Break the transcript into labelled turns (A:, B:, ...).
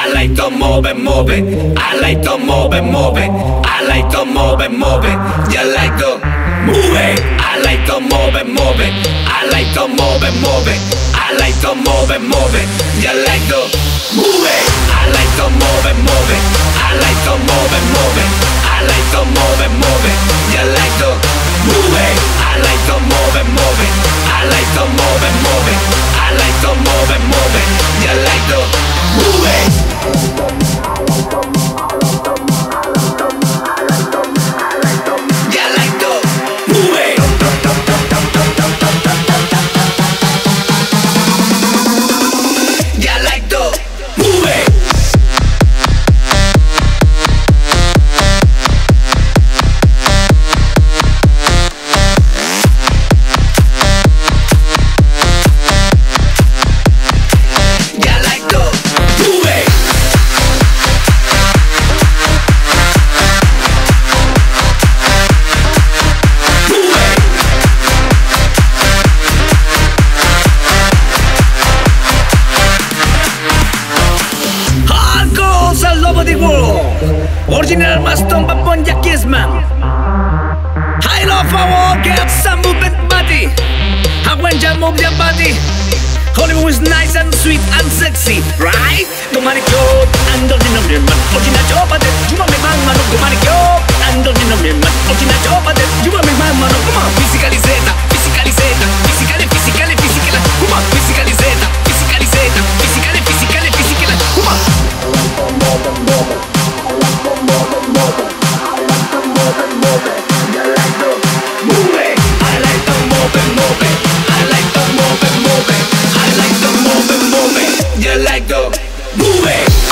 A: I like to move it, move it. I like to move it, move it. I like to move it, move it. You like to move it. I like to move it, move it. I like to move it, move it. I like to move it, move it. You like to move it. I like to move it, move it. I like to move it, move it. I like to move it, move it. You like to move it. I like to move it, move it. I like to move it, move it. I like to move it, move it. You like to move it.
B: Original Maston Babon Yakisman. I love our get some movement body. And when you move your body, Hollywood is nice and sweet and sexy, right? Go manicure and don't you know me man. Original job at it, you want me man, man. Go manicure and don't you know me man. Original job at it, you want me man, man. Come on, physically zeta, physically zeta, physically, physically, physically. Come on, physically zeta, physically zeta, physically, physically, physically. Come on.
A: You like to move it.